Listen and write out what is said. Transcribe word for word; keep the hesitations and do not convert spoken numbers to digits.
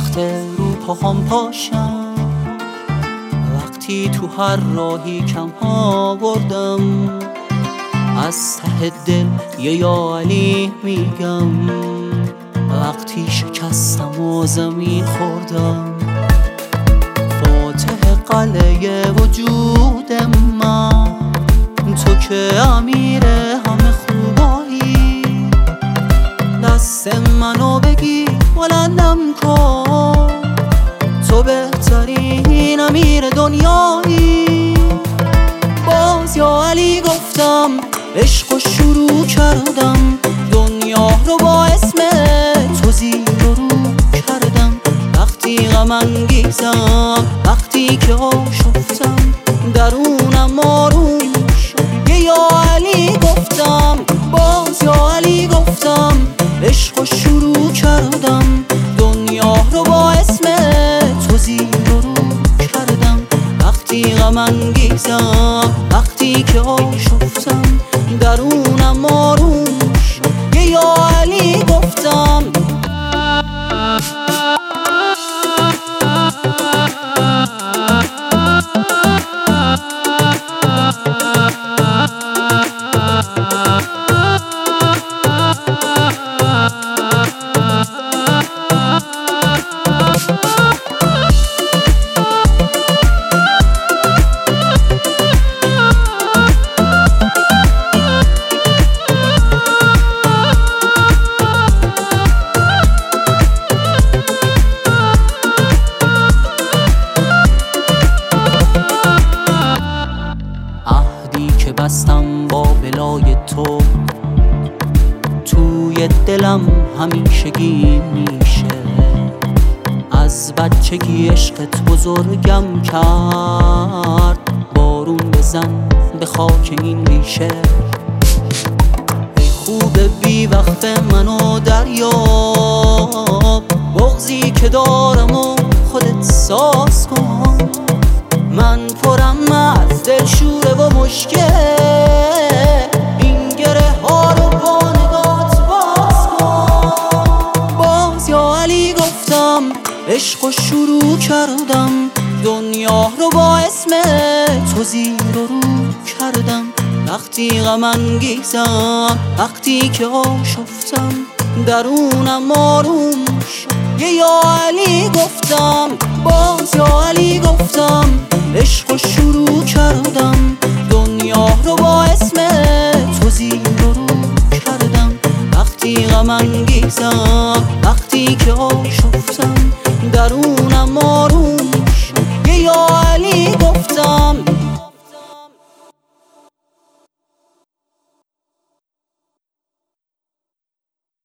سخته رو پاهام پاشم، وقتی تو هر راهی کم ها بردم، از ته دل یه یا علی میگم، وقتی شکستم و زمین خوردم. فاتح قلعه وجود من، تو که امیر همه خوبایی، دست منو بگی بلندم کن، تو بهترین امیر دنیایی. باز یا علی گفتم، عشق و شروع کردم، دنیا رو با اسم تو زیر و رو کردم. وقتی غم انگیزم، وقتی که آشفتم، درونم آروم شد. یه یا علی گفتم، باز یا علی گفتم، عشق و شروع کردم، دنیا رو با اسم تو زیر و رو کردم. وقتی غم انگیزم، وقتی که آشفتم، درونم آروم شد. یه یا علی گفتم. که بستم با بلای تو، توی دلم همیشگی میشه. از بچگی عشقت بزرگم کرد، بارون بزن به خاک این ریشه. ای خوب بی وقت منو دریاب، بغضی که دارم و خودت ساز کن. من پرم از دلشوره و مشکل، این گره ها رو با نگات باز کن. باز یا علی گفتم، عشق و شروع کردم، دنیا رو با اسم تو زیر و رو کردم. وقتی غم انگیزم، وقتی که آشفتم، درونم آروم شد. یه یا علی گفتم، باز یا علی گفتم، عشق و شروع کردم، دنیا رو با اسم تو زیر و رو کردم. وقتی غم انگیزم، وقتی که آشفتم، درونم آروم شد. یه یا علی گفتم.